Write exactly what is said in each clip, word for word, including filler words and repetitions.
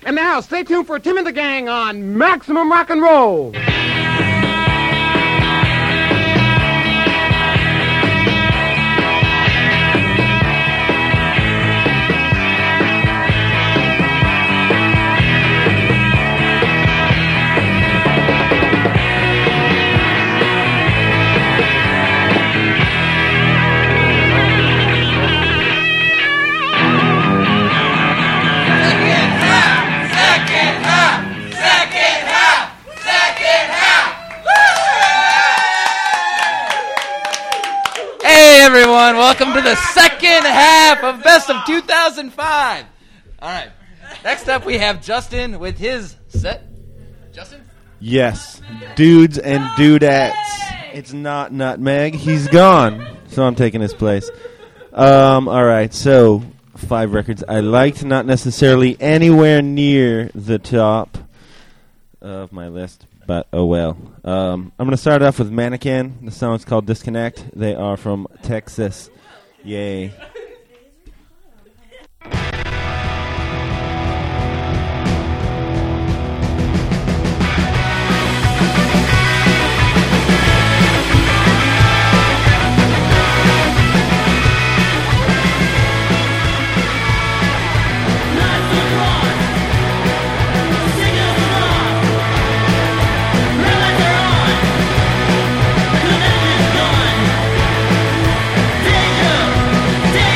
And now, stay tuned for Tim and the Gang on Maximum Rock and Roll. Everyone, welcome to the second half of Best of two thousand five. All right, next up we have Justin with his set. Justin? Yes, dudes and dudettes. It's not Nutmeg. He's gone, so I'm taking his place. Um, all right, so five records I liked, not necessarily anywhere near the top of my list. But, oh well. Um, I'm going to start off with Mannequin. The song's called Disconnect. They are from Texas. Yay. Take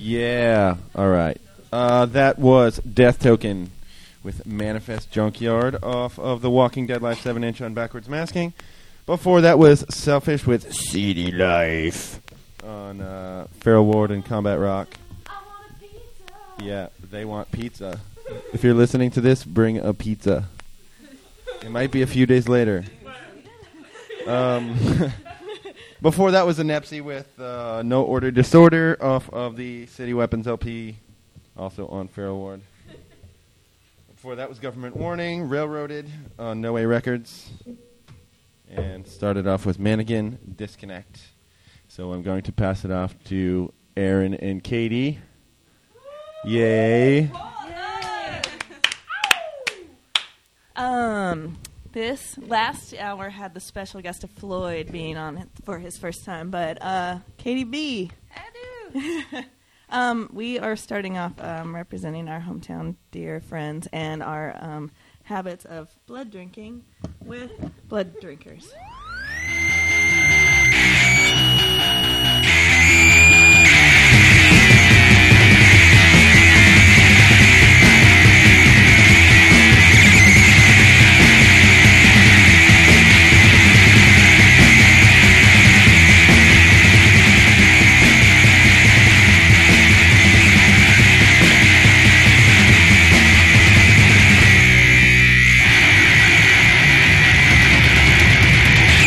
Yeah. All right. Uh, that was Death Token with Manifest Junkyard off of the Walking Dead Live seven inch on Backwards Masking. Before that was Selfish with Seedy Life on uh, Feral Ward and Combat Rock. I want a pizza. Yeah, they want pizza. If you're listening to this, bring a pizza. It might be a few days later. Um, before that was a Nepsy with uh, No Order Disorder off of the City Weapons L P, also on Feral Ward. Before that was Government Warning, Railroaded on No Way Records. And started off with Mannequin Disconnect. So I'm going to pass it off to Aaron and Katie. Yay. Um, this last hour had the special guest of Floyd being on it for his first time, but uh, Katie B. I do. um, we are starting off um, representing our hometown dear friends and our um, habits of blood drinking with Blood Drinkers. Thank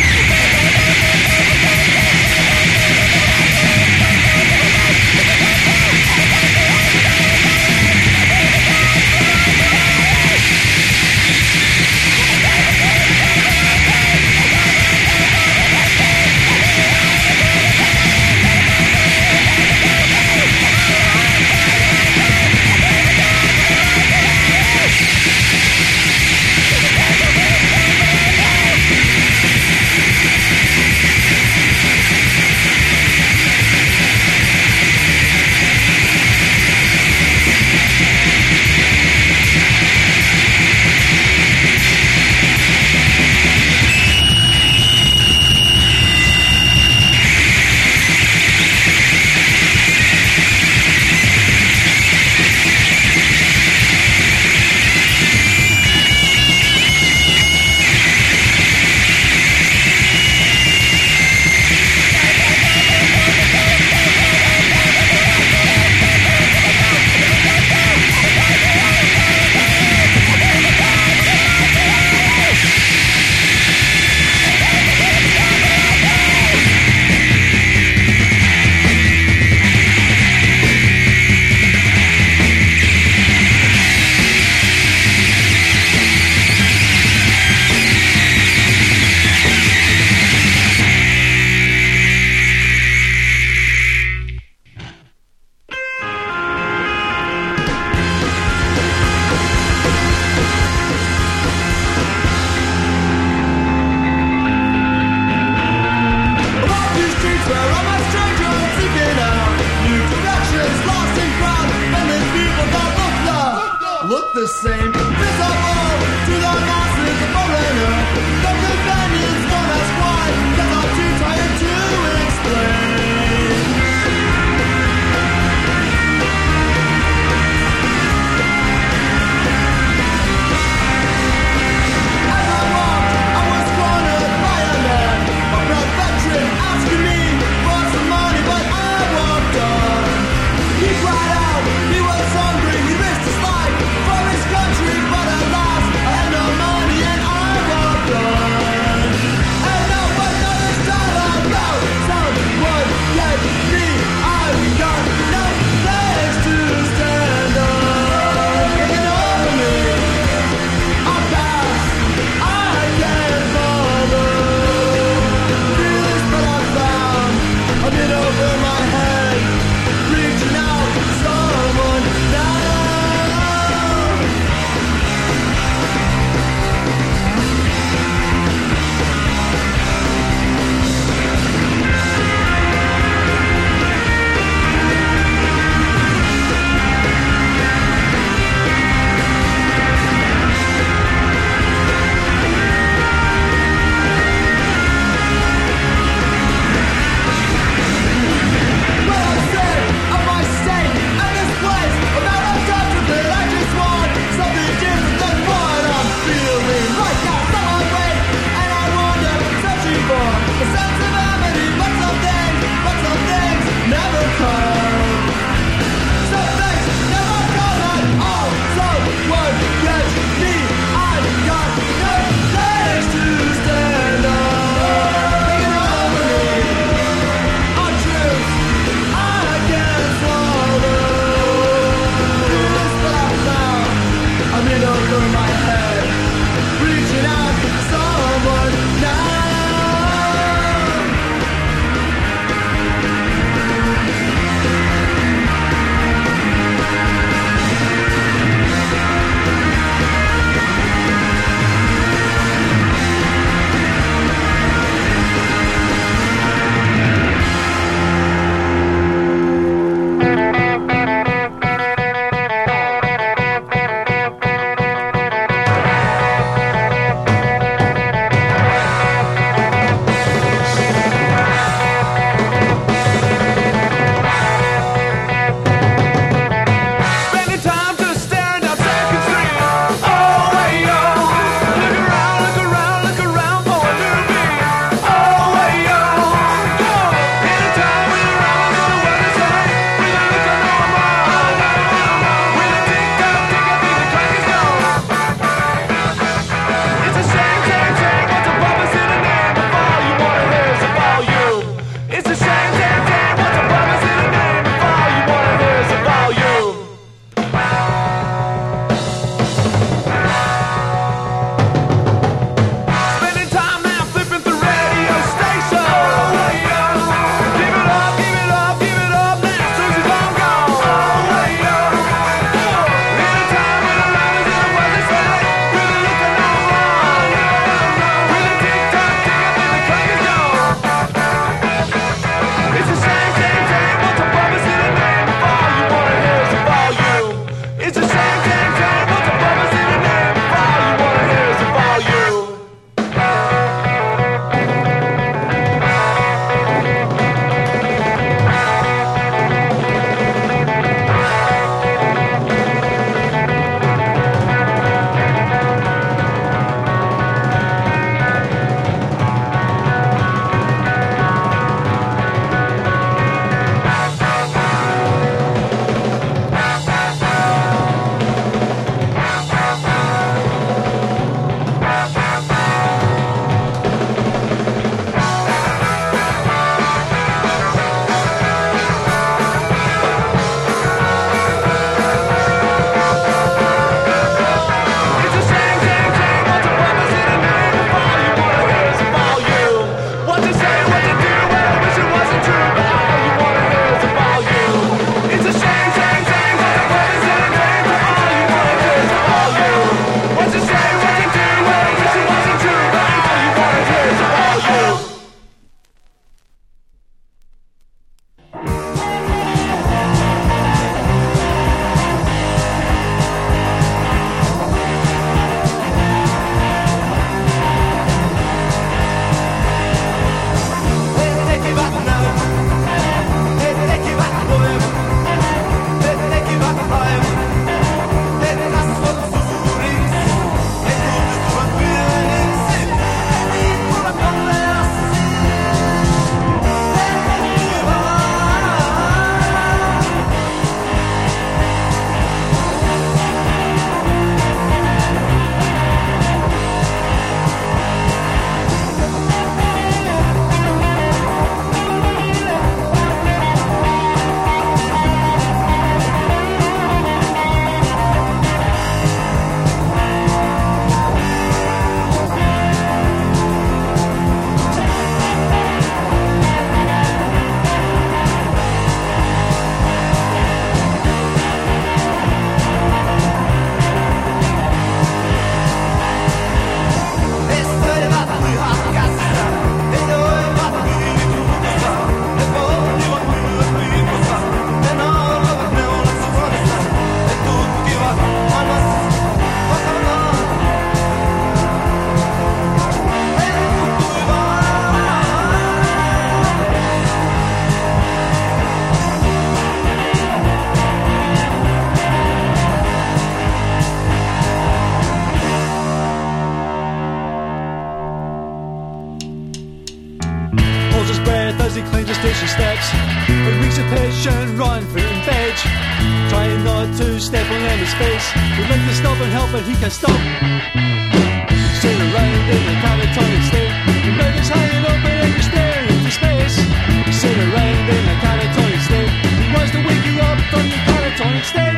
But reach a pitch and run for in veg, trying not to step on any space. We'd like to stop and help, but he can't stop. Sit around in a catatonic state. Your mouth is hanging open and you're staring into space. Sit around in a catatonic state. He wants to wake you up from your catatonic state.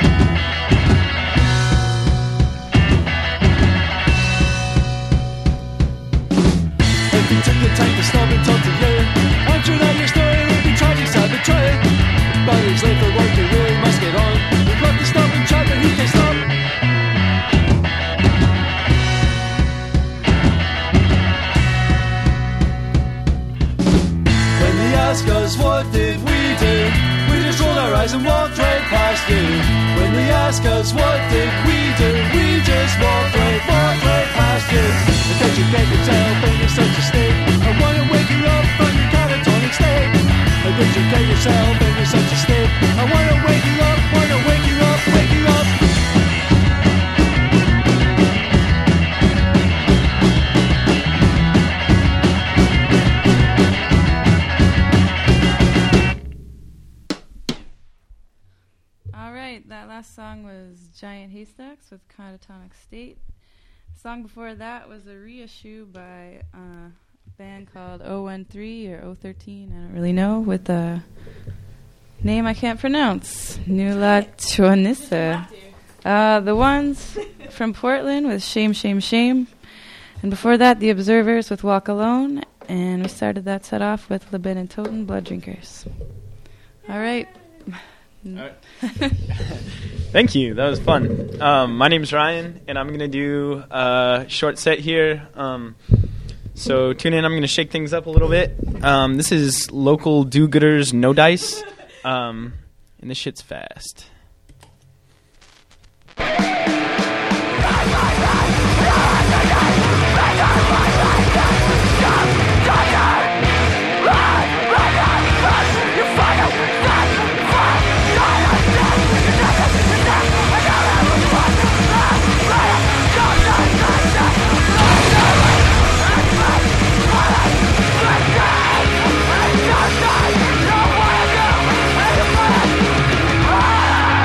If you took the time to stop and talk to you, I'm sure that your story would be tragic, sad but true. But he's late for work, he really must get on. We'd love to stop and chat, but he can't stop. When they ask us what did we do, we just rolled our eyes and walked right past you. When they ask us what did we do, we just walked right, walked right past you. Because you get yourself in such a state, I wanna wake you up from your catatonic state. Because you get yourself in such a state, I wanna wake you up, wanna wake you up, wake you up. All right, that last song was Giant Haystacks with Catatonic State. The song before that was a reissue by uh, a band called oh one three or oh thirteen, I don't really know, with a name I can't pronounce. Nula Chonissa. Uh, the ones from Portland with Shame, Shame, Shame. And before that, The Observers with Walk Alone. And we started that set off with Lebin and Toten, Blood Drinkers. All right. All right. Thank you. That was fun. Um, my name's Ryan, and I'm going to do a short set here. Um, so tune in. I'm going to shake things up a little bit. Um, this is local do-gooders, no dice. Um, and this shit's fast. Don't wanna go,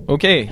Okay.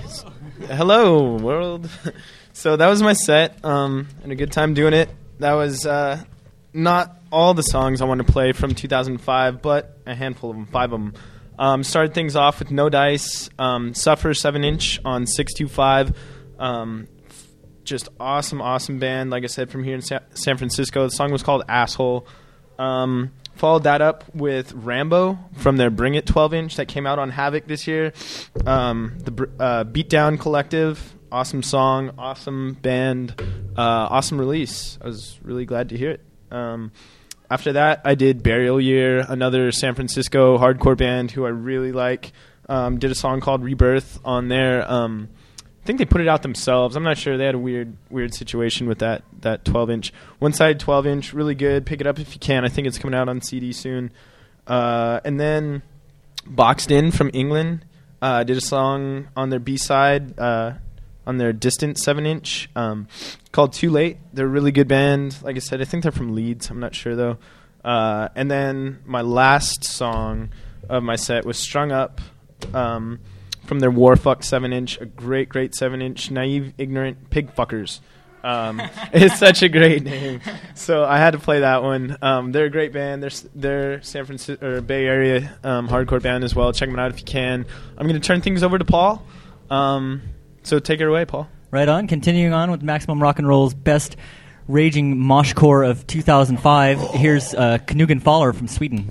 Hello, world. So that was my set. Um, and a good time doing it. That was uh, not all the songs I want to play from two thousand five, but a handful of them, five of them. Um, started things off with No Dice, um, Suffer seven inch on six two five. Um, just awesome, awesome band. Like I said, from here in Sa- San Francisco. The song was called Asshole. Um, followed that up with Rambo from their Bring It twelve inch that came out on Havoc this year. Um, the uh, Beatdown Collective, awesome song, awesome band, uh, awesome release. I was really glad to hear it. Um, after that, I did Burial Year, another San Francisco hardcore band who I really like. Um, did a song called Rebirth on there. Um, I think they put it out themselves. I'm not sure. They had a weird weird situation with that that twelve inch. One side twelve inch, really good. Pick it up if you can. I think it's coming out on C D soon. Uh, and then Boxed In from England uh, did a song on their B-side, uh, on their Distant seven inch, um, called Too Late. They're a really good band. Like I said, I think they're from Leeds. I'm not sure, though. Uh, and then my last song of my set was Strung Up, um, from their Warfuck seven inch, a great, great seven inch, Naive, Ignorant Pig Fuckers. Um, it's such a great name. So I had to play that one. Um, they're a great band. They're, they're San Francisco or Bay Area um, hardcore band as well. Check them out if you can. I'm going to turn things over to Paul. Um, so take it away, Paul. Right on. Continuing on with Maximum Rock and Roll's best raging moshcore of two thousand five. Here's uh, Knugen Faller from Sweden.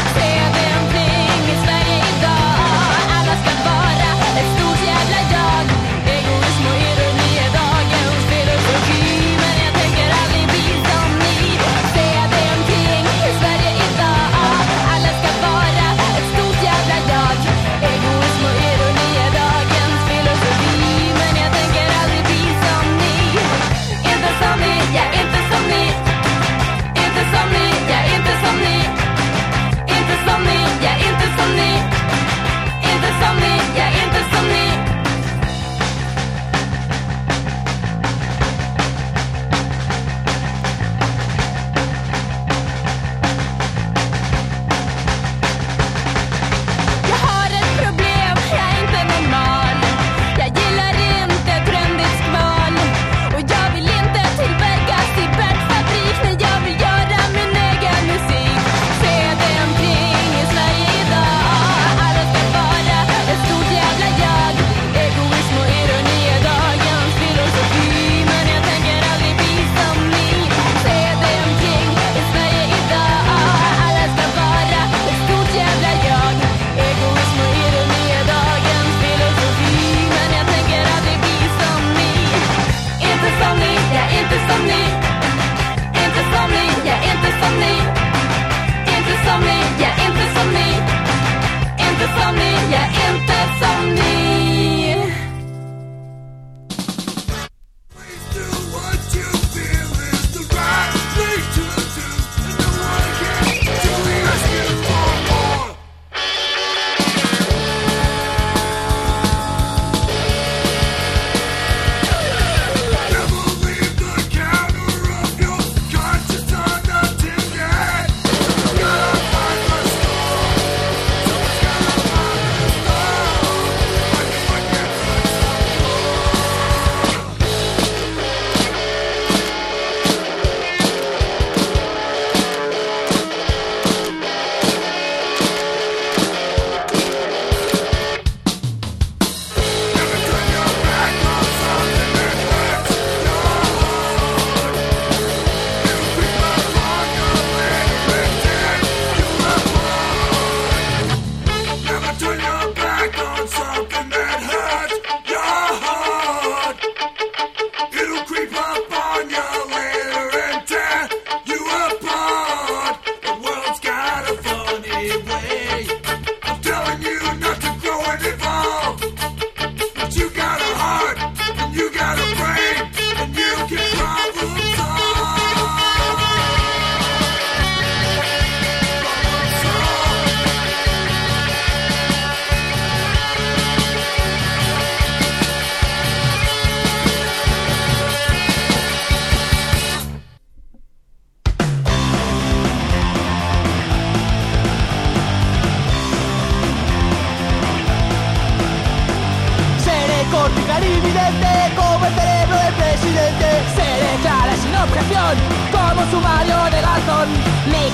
Ett stort jävla jag.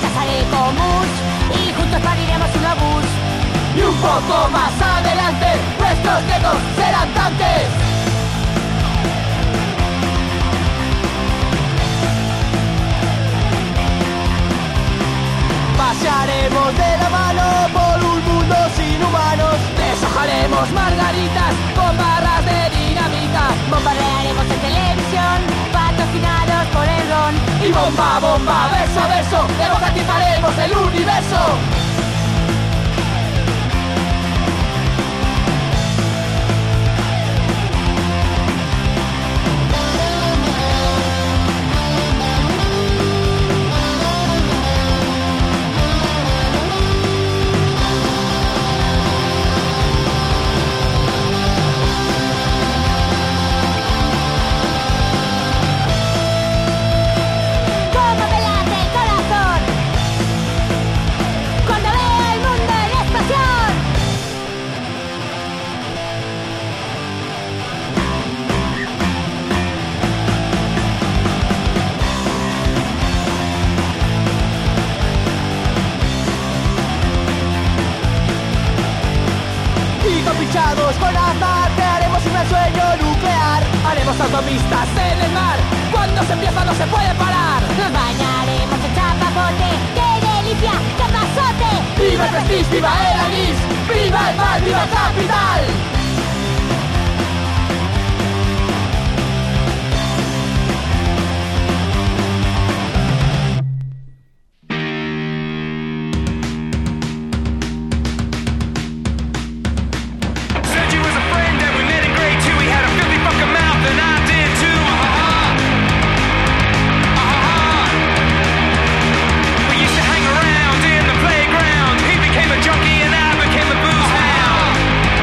casaré con Mus y juntos pariremos un obús. Y un poco más adelante, nuestros nietos serán tanques. Pasearemos de la mano por un mundo sin humanos. Deshojaremos margaritas con barras de dinamita. Bombardearemos en televisión, patrocinados por el ron. Y bomba, bomba, verso a verso, democratizaremos el universo. Con azar crearemos un sueño nuclear. Haremos autopistas en el mar. Cuando se empieza no se puede parar. Nos bañaremos en chapapote. ¡Qué delicia! ¡Qué pasote! ¡Viva el Prestige! ¡Viva el anís! ¡Viva el mar! ¡Viva Capital! Junkie and I became a booze hound.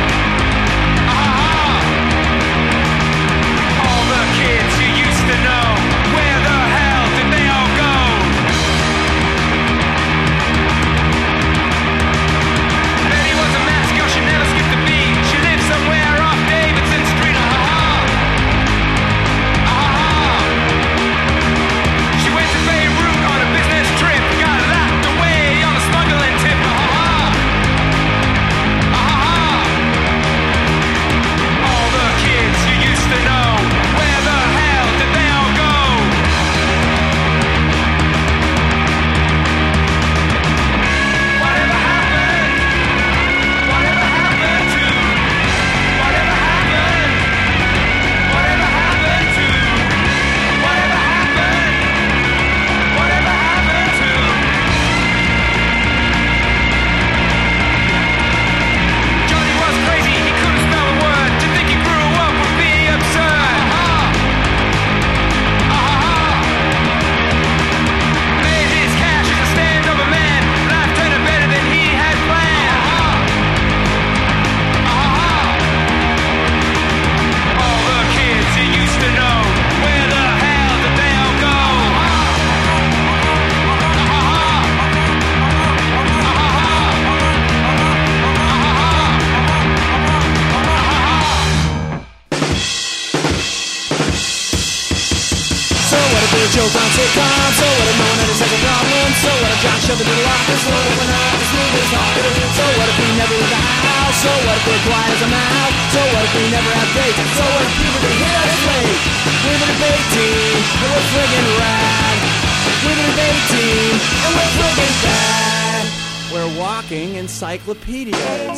joke on sitcom. So what if no one had a second problem? So what if John shoved it in the locker? So what if we're not as smooth as Hawker? So what if we never leave the house? So what if we're quiet as a mouse? So what if we never have dates? So what if puberty hit us late? We're the debate team, and we're friggin' rad. We're the debate team, and we're friggin' bad. We're walking encyclopedias.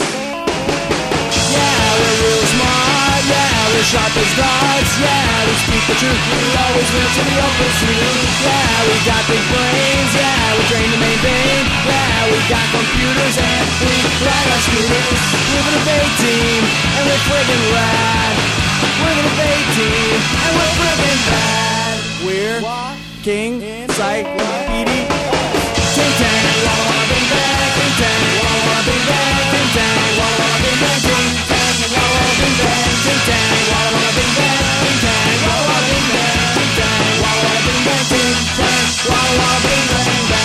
Yeah, we're real smart, yeah, we're sharp as darts, yeah, we speak the truth, we always win to the open truth. Yeah, we got big brains, yeah, we train to maintain, yeah, we got computers and we ride our scooters. We're the debate team, and we're friggin' rad. We're the debate team, and we're friggin' bad. We're walking encyclopedia. Ting tang, walla walla bing bang, ting tang, walla walla bing bang, ting tang, walla walla bing bang, ting tang, walla walla bing bang, ting tang, walla walla bing bang, ting tang, walla walla bing bang, ting tang, walla walla bing bang, ting tang, walla walla bing bang bang.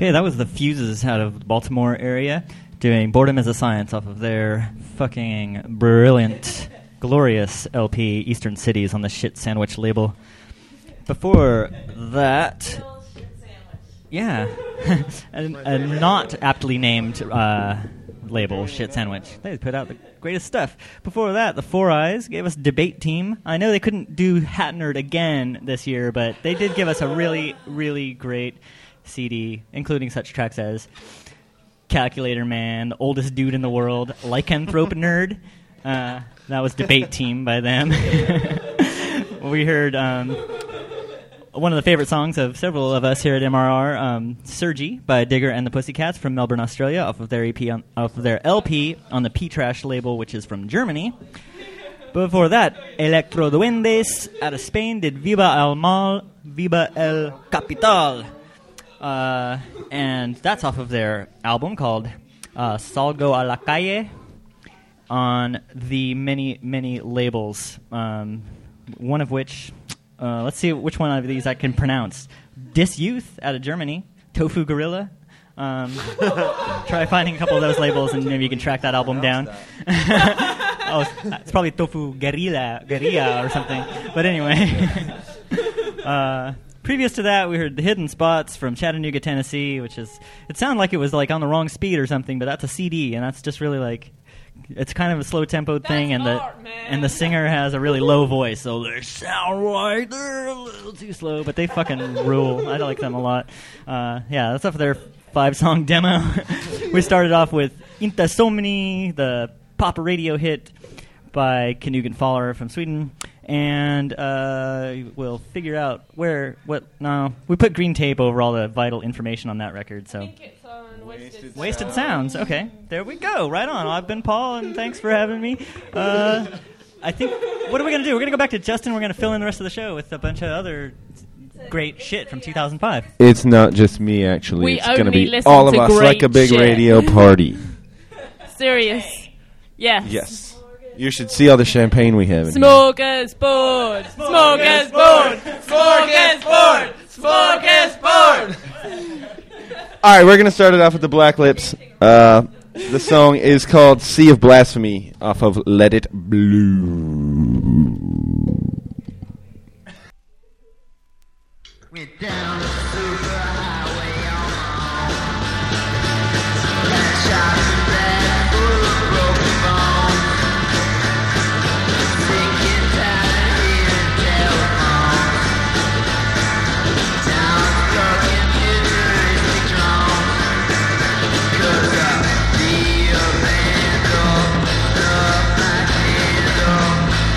Okay, that was the Fuses out of the Baltimore area doing Boredom is a Science off of their fucking brilliant, glorious L P Eastern Cities on the Shit Sandwich label. Before that, yeah, a, a not aptly named uh, label, Shit Sandwich. They put out the greatest stuff. Before that, the Four Eyes gave us Debate Team. I know they couldn't do Hat Nerd again this year, but they did give us a really, really great C D, including such tracks as Calculator Man, the oldest dude in the world, Lycanthrope Nerd. Uh, that was Debate Team by them. We heard um, one of the favorite songs of several of us here at M R R, um, Sergi by Digger and the Pussycats from Melbourne, Australia, off of their E P on, off of their L P on the P-Trash label, which is from Germany. Before that, Electro Duendes out of Spain did Viva el Mal, Viva el Capital. Uh, and that's off of their album called uh, Salgo a la Calle on the many, many labels, um, one of which, uh, let's see which one of these I can pronounce. Disyouth out of Germany, Tofu Gorilla. Um, try finding a couple of those labels and maybe you can track that album down. Oh, it's, it's probably Tofu Guerrilla, Guerrilla or something. But anyway. uh... Previous to that, we heard The Hidden Spots from Chattanooga, Tennessee, which is, it sounded like it was like on the wrong speed or something, but that's a C D, and that's just really like, it's kind of a slow tempoed thing, and the and the singer has a really low voice, so they sound like they're a little too slow, but they fucking rule. I like them a lot. Uh, yeah, that's off their five song demo. We started off with Inte Somni, the pop radio hit by Knugen Faller from Sweden. And uh, we'll figure out where, what, no. We put green tape over all the vital information on that record, so. I think it's on Wasted, Wasted Sounds, okay. There we go, right on. I've been Paul, and thanks for having me. Uh, I think, what are we going to do? We're going to go back to Justin. We're going to fill in the rest of the show with a bunch of other great shit from two thousand five. It's not just me, actually. We it's going to only be listen all of to us great like a big shit. radio party. Serious. Yes. Yes. You should see all the champagne we have in here. Smorgasbord! Smorgasbord! Smorgasbord! Smorgasbord! All right, we're going to start it off with the Black Lips. Uh, the song is called Sea of Blasphemy off of Let It Blue. We're down the superhighway on Red shots and red full of broken bones. Sinking tired of hearing telephones. Sounds broken futuristic drones. Cause I feel band up, up like handle.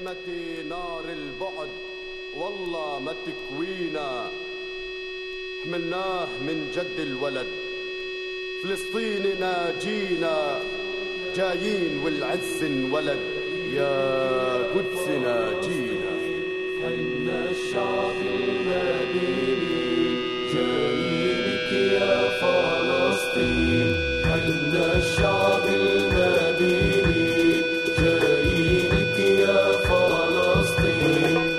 كلمتي نار البعد والله ما تكوينا حملناه من جد الولد فلسطين ناجينا جايين والعز انولد يا قدس ناجينا حنا الشعب المديني جايينك يا فلسطين حنا الشعب المديني جايينك يا فلسطين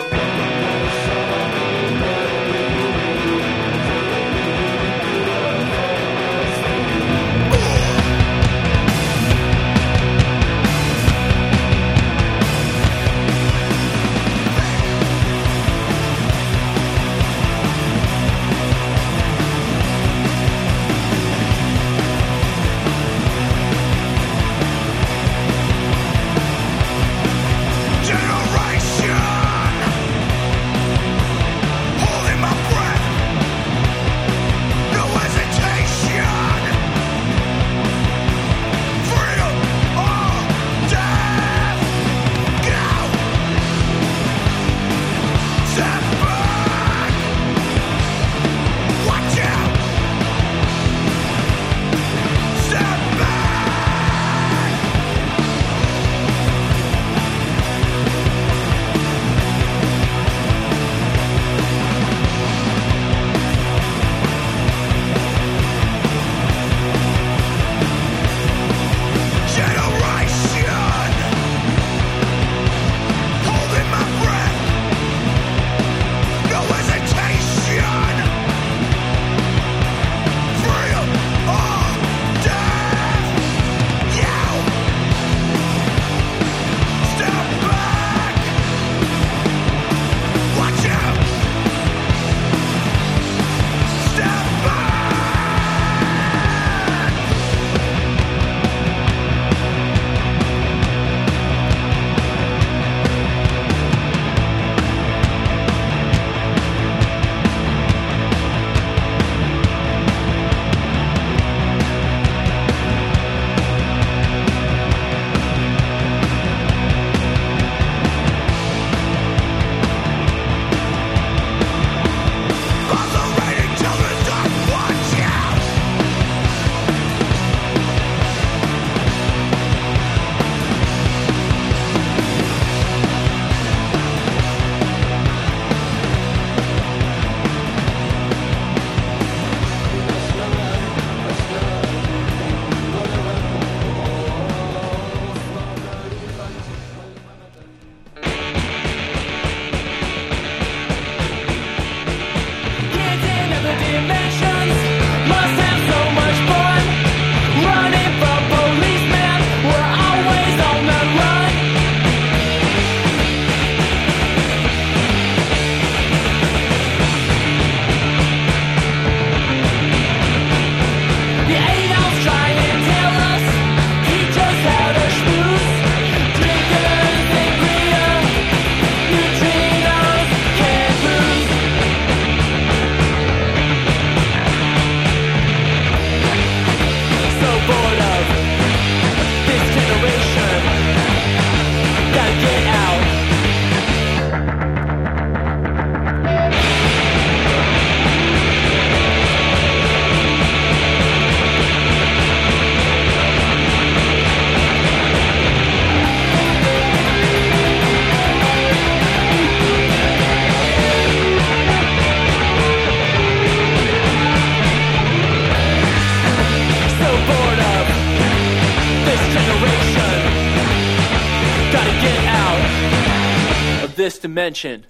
This dimension.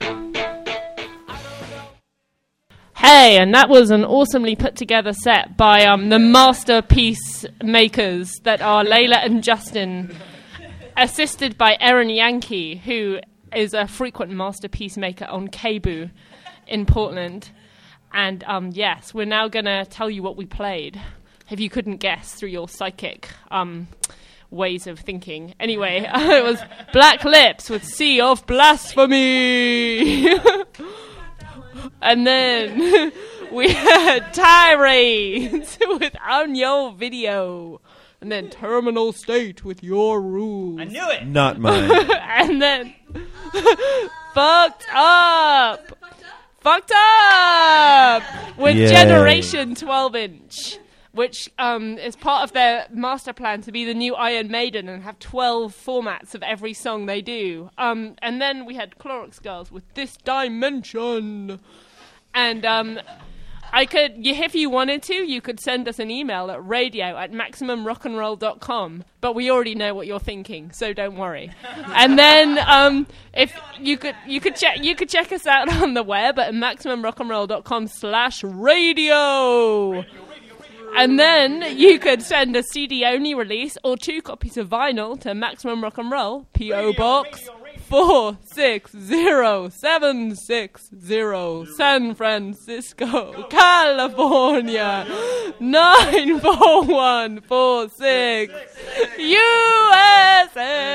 Hey, and that was an awesomely put together set by um, the masterpiece makers that are Layla and Justin, assisted by Erin Yankee, who is a frequent masterpiece maker on K B U in Portland. And um, yes, we're now going to tell you what we played, if you couldn't guess through your psychic um, ways of thinking. Anyway, it was Black Lips with Sea of Blasphemy. And then we had Tirades with On Your Video. And then Terminal State with Your Rules. I knew it! Not mine. And then Fucked up. Fucked up with Yay. Generation twelve inch, which um, is part of their master plan to be the new Iron Maiden and have twelve formats of every song they do. Um, and then we had Clorox Girls with This Dimension. And um, I could, you, if you wanted to, you could send us an email at radio at maximum rock and roll dot com. But we already know what you're thinking, so don't worry. And then um, if you could, you could check, you could check us out on the web at maximum rock and roll dot com slash radio. And then you could send a C D only release or two copies of vinyl to Maximum Rock and Roll, P O Box four six zero seven six zero, San Francisco, California nine four one four six, U S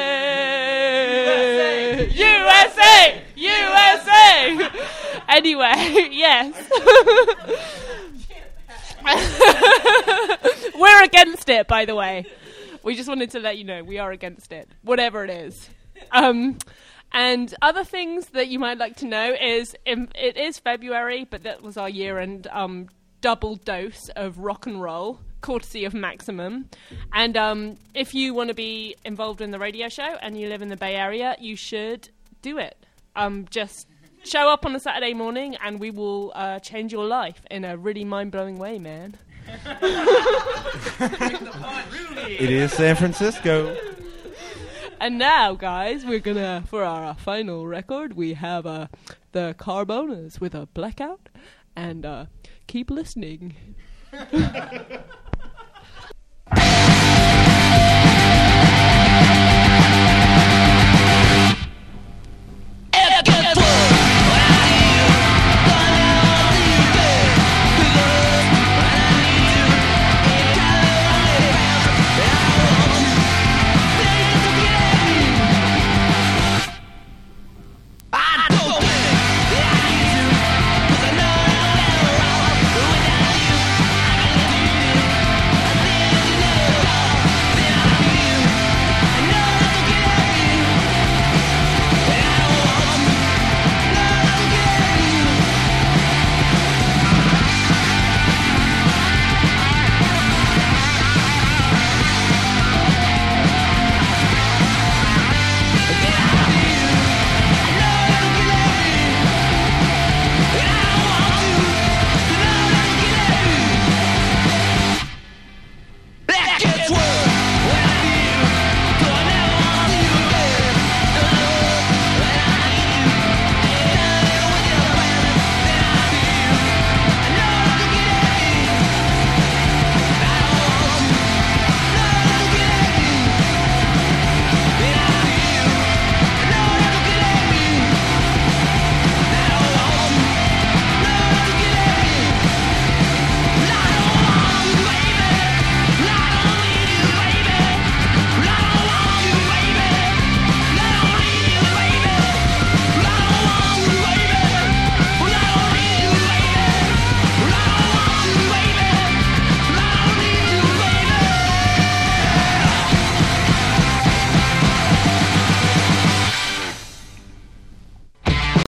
A, U S A, U S A. Anyway, yes. We're against it, by the way. We just wanted to let you know we are against it, whatever it is. Um, and other things that you might like to know is um, it is February, but that was our year-end um, double dose of rock and roll, courtesy of Maximum. And um, if you want to be involved in the radio show and you live in the Bay Area, you should do it. Um, just show up on a Saturday morning and we will uh, change your life in a really mind-blowing way, man. It is San Francisco. And now, guys, we're gonna, for our uh, final record, we have uh, the Carbonas with a Blackout, and uh, keep listening.